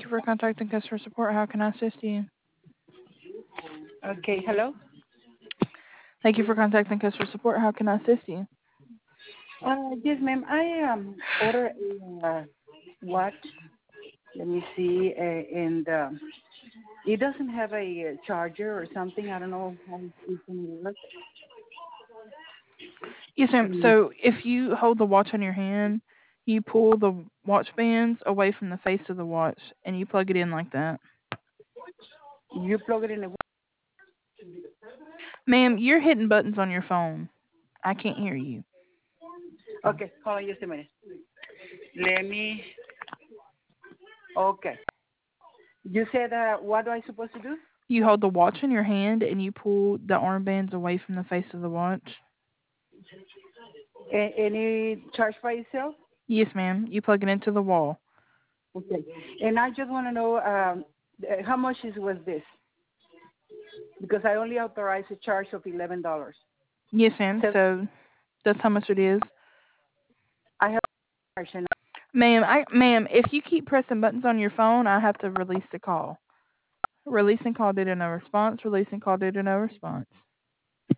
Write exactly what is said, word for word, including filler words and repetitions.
for contacting customer support. How can I assist you? Okay, hello. Thank you for contacting customer support. How can I assist you? Uh, yes, ma'am. I um ordered a uh, watch. Let me see, uh, and um, it doesn't have a uh, charger or something. I don't know how it can work. Yes, ma'am. Mm. So if you hold the watch on your hand, you pull the watch bands away from the face of the watch and you plug it in like that. You plug it in the. Ma'am, you're hitting buttons on your phone. I can't hear you. Okay, hold on just a minute. Let me. Okay. You said uh, what do I supposed to do? You hold the watch in your hand and you pull the armbands away from the face of the watch. A- any charge by itself? Yes, ma'am. You plug it into the wall. Okay. And I just want to know um, uh, how much is was this? Because I only authorized a charge of eleven dollars. Yes, ma'am. So So that's how much it is. I have a charge and Ma'am, I ma'am, if you keep pressing buttons on your phone, I have to release the call. Releasing call due to no response. Releasing call due to no response.